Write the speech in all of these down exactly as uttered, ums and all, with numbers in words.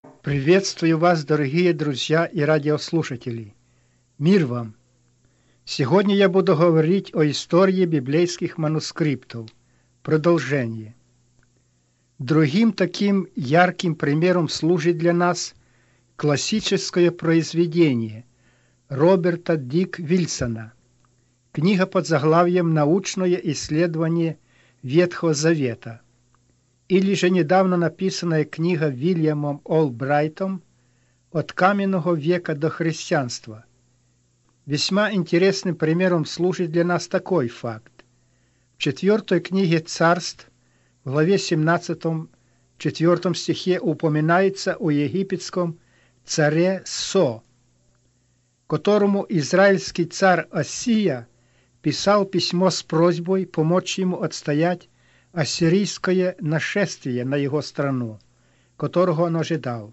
Приветствую вас, дорогие друзья и радиослушатели. Мир вам! Сегодня я буду говорить о истории библейских манускриптов. Продолжение. Другим таким ярким примером служит для нас классическое произведение Роберта Дик Вильсона. Книга под заглавием «Научное исследование Ветхого Завета». Или же недавно написанная книга Вильямом Олбрайтом «От каменного века до христианства». Весьма интересным примером служит для нас такой факт. В четвертой книге Царств, в главе семнадцатой, четвёртом стихе упоминается о египетском царе Со, которому израильский царь Осия писал письмо с просьбой помочь ему отстоять ассирийское нашествие на его страну, которого он ожидал.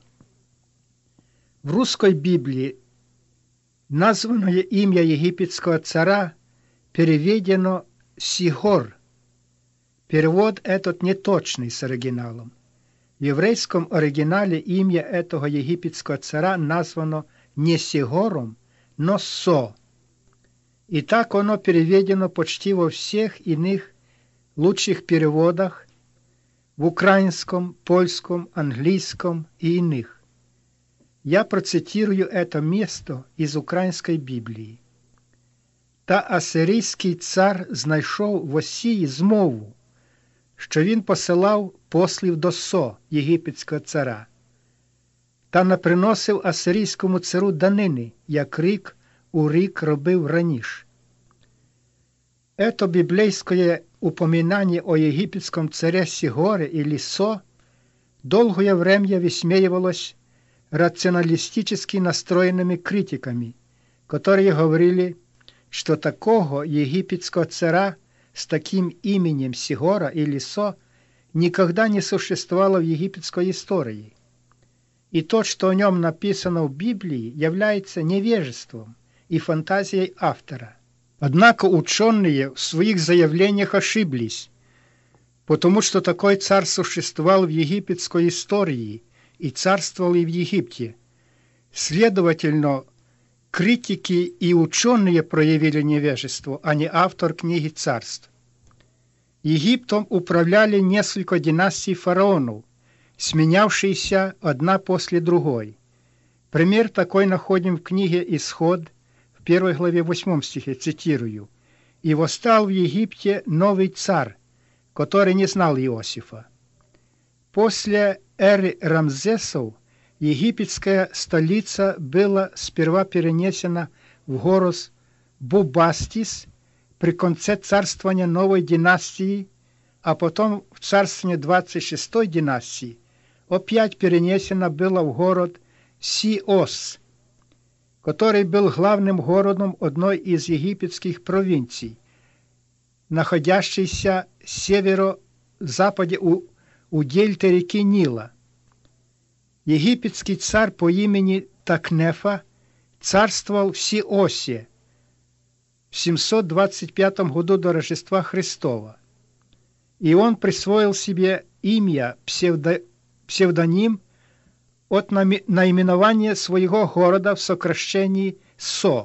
В русской Библии названное имя египетского царя переведено Сихор. Перевод этот неточный с оригиналом. В еврейском оригинале имя этого египетского царя названо не Сихором, но Со. И так оно переведено почти во всех иных лучших переводах в украинском, польском, английском и иных. Я процитирую это место из Української Біблії. «Та асирійський цар знайшов в Осії змову, що він посилав послів до Со, єгипетського царя, та не приносив асирійському царю данини, як рік у рік робив раніше». Это библейское упоминание о египетском царе Сихоре или Со долгое время высмеивалось рационалистически настроенными критиками, которые говорили, что такого египетского царя с таким именем Сихора или Со никогда не существовало в египетской истории. И то, что о нем написано в Библии, является невежеством и фантазией автора. Однако ученые в своих заявлениях ошиблись, потому что такой царь существовал в египетской истории и царствовал и в Египте. Следовательно, критики и ученые проявили невежество, а не автор книги Царств. Египтом управляли несколько династий фараонов, сменявшиеся одна после другой. Пример такой находим в книге «Исход», в первой главе восьмом стихе, цитирую: «И восстал в Египте новый царь, который не знал Иосифа». После эры Рамзесов египетская столица была сперва перенесена в город Бубастис при конце царствования новой династии, а потом в царствование двадцать шестой династии опять перенесена была в город Сиос, который был главным городом одной из египетских провинций, находящейся в северо-западе у, у дельты реки Нила. Египетский царь по имени Такнефа царствовал в Сиосе в семьсот двадцать пятом году до Рождества Христова, и он присвоил себе имя, псевдо, псевдоним от наименования своего города в сокращении Со.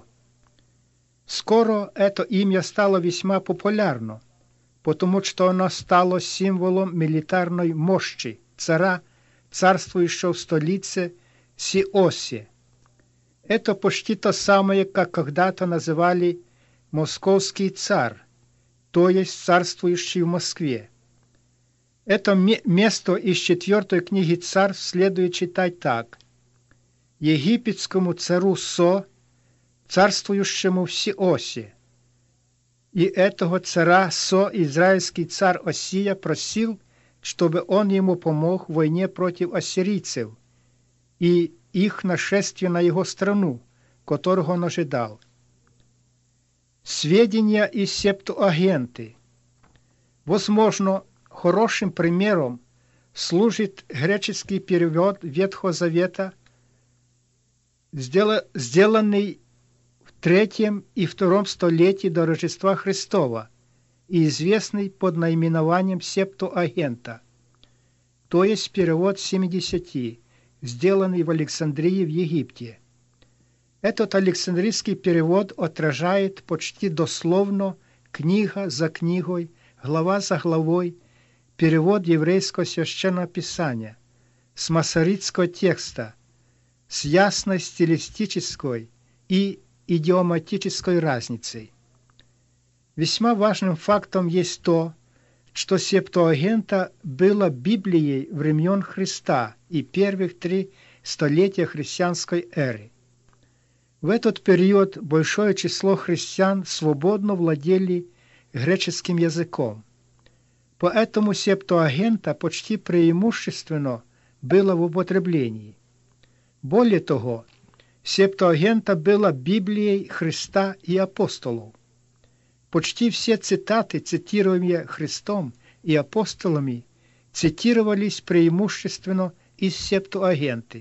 Скоро это имя стало весьма популярно, потому что оно стало символом милитарной мощи царя, царствующего в столице Сиосе. Это почти то самое, как когда-то называли московский царь, то есть царствующий в Москве. Это место из четвертой книги Царств следует читать так: «Египетскому царю Со, царствующему в Сиосе. И этого царя Со израильский царь Осия просил, чтобы он ему помог в войне против ассирийцев и их нашествия на его страну, которого он ожидал». Сведения из Септуагинты. Возможно, хорошим примером служит греческий перевод Ветхого Завета, сделанный в третьем и втором столетии до Рождества Христова и известный под наименованием Септуагинта, то есть перевод семидесяти сделанный в Александрии в Египте. Этот Александрийский перевод отражает почти дословно, книга за книгой, глава за главой, перевод еврейского священного писания с масоритского текста с ясной стилистической и идиоматической разницей. Весьма важным фактом есть то, что Септуагинта была Библией времен Христа и первых три столетия христианской эры. В этот период большое число христиан свободно владели греческим языком. Поэтому Септуагинта почти преимущественно была в употреблении. Более того, Септуагинта была Библией Христа и апостолов. Почти все цитаты, цитируемые Христом и апостолами, цитировались преимущественно из Септуагинты.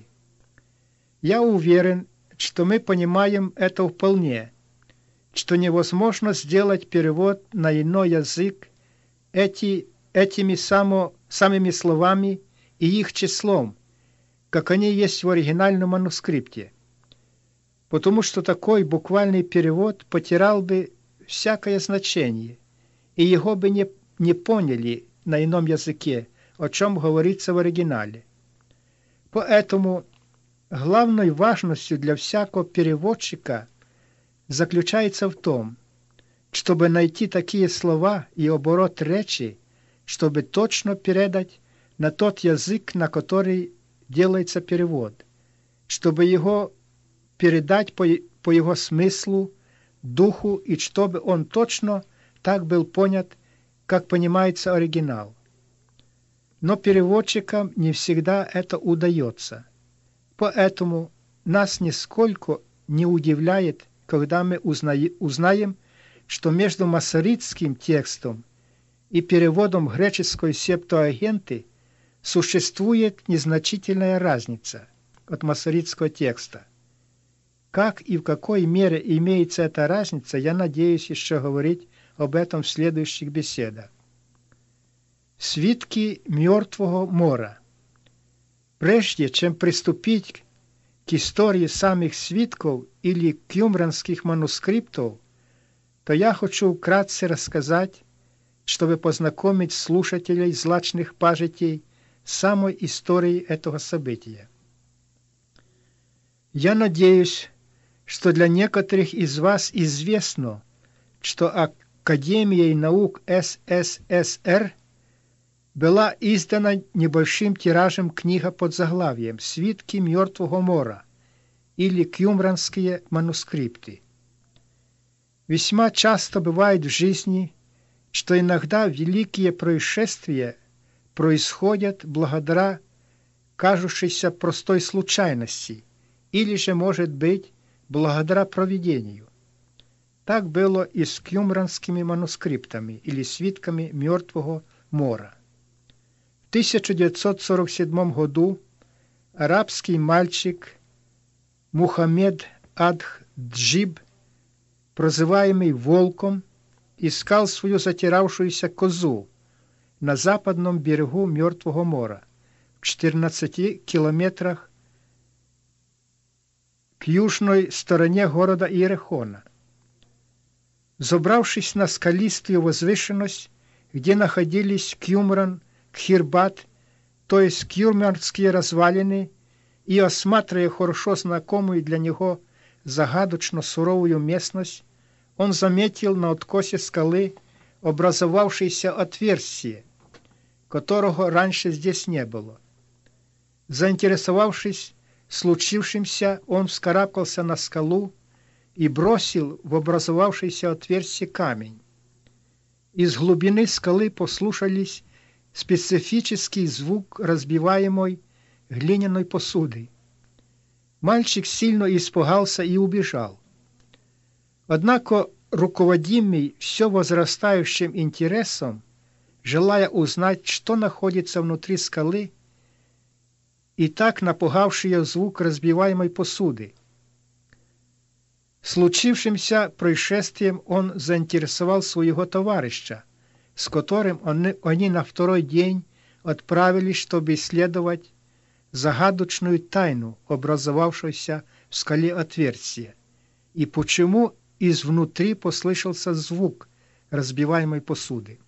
Я уверен, что мы понимаем это вполне, что невозможно сделать перевод на иной язык эти, этими само, самыми словами и их числом, как они есть в оригинальном манускрипте, потому что такой буквальный перевод потерял бы всякое значение, и его бы не, не поняли на ином языке, о чем говорится в оригинале. Поэтому главной важностью для всякого переводчика заключается в том, чтобы найти такие слова и оборот речи, чтобы точно передать на тот язык, на который делается перевод, чтобы его передать по, по его смыслу, духу, и чтобы он точно так был понят, как понимается оригинал. Но переводчикам не всегда это удается. Поэтому нас нисколько не удивляет, когда мы узнаем, что между масоритским текстом и переводом греческой Септуагинты существует незначительная разница от масоритского текста. Как и в какой мере имеется эта разница, я надеюсь еще говорить об этом в следующих беседах. Свитки Мертвого моря. Прежде чем приступить к истории самих свитков или кюмранских манускриптов, то я хочу вкратце рассказать, чтобы познакомить слушателей злачных пажитей с самой историей этого события. Я надеюсь, что для некоторых из вас известно, что Академией наук СССР была издана небольшим тиражем книга под заглавием «Свитки Мертвого моря» или кюмранские манускрипты. Весьма часто бывает в жизни, что иногда великие происшествия происходят благодаря кажущейся простой случайности или же, может быть, благодаря провидению. Так было и с кюмранскими манускриптами или свитками Мертвого моря. В тысяча девятьсот сорок седьмом году арабский мальчик Мухаммед Адх-Джиб, прозываемый Волком, искал свою затиравшуюся козу на западном берегу Мертвого моря, в четырнадцати километрах к южной стороне города Иерихона. Забравшись на скалистую возвышенность, где находились Кюмран, Кхирбат, то есть кюрманские развалины, и осматривая хорошо знакомую для него загадочно суровую местность, он заметил на откосе скалы образовавшееся отверстие, которого раньше здесь не было. Заинтересовавшись случившимся, он вскарабкался на скалу и бросил в образовавшееся отверстие камень. Из глубины скалы послышались специфический звук разбиваемой глиняной посуды. Мальчик сильно испугался и убежал. Однако, руководимый все возрастающим интересом, желая узнать, что находится внутри скалы, и так напугавший ее звук разбиваемой посуды. Случившимся происшествием он заинтересовал своего товарища, с которым они, они на второй день отправились, чтобы исследовать загадочную тайну образовавшуюся в скале отверстия, и почему изнутри послышался звук разбиваемой посуды.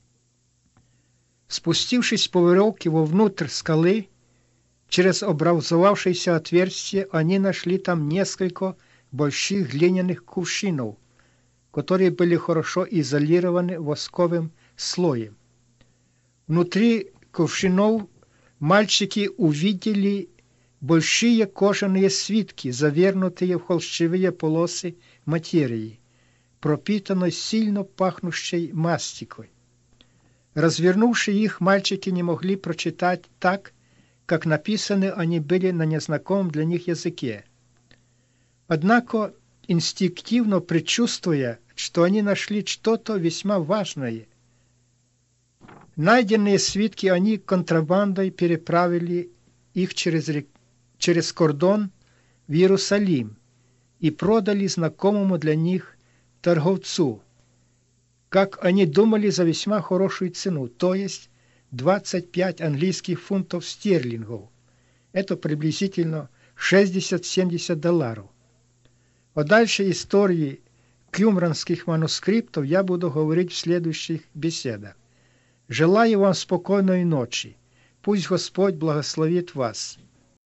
Спустившись по веревке вовнутрь скалы, через образовавшееся отверстие, они нашли там несколько больших глиняных кувшинов, которые были хорошо изолированы восковым слоем. Внутри кувшинов мальчики увидели большие кожаные свитки, завернутые в холщовые полосы материи, пропитанной сильно пахнущей мастикой. Развернувши их, мальчики не могли прочитать так, как написаны они были на незнакомом для них языке. Однако, инстинктивно предчувствуя, что они нашли что-то весьма важное, найденные свитки они контрабандой переправили их через, рек... через кордон в Иерусалим и продали знакомому для них торговцу, как они думали, за весьма хорошую цену, то есть двадцать пять английских фунтов стерлингов. Это приблизительно шестьдесят-семьдесят долларов. О дальшей истории кюмранских манускриптов я буду говорить в следующих беседах. Желаю вам спокойной ночи. Пусть Господь благословит вас.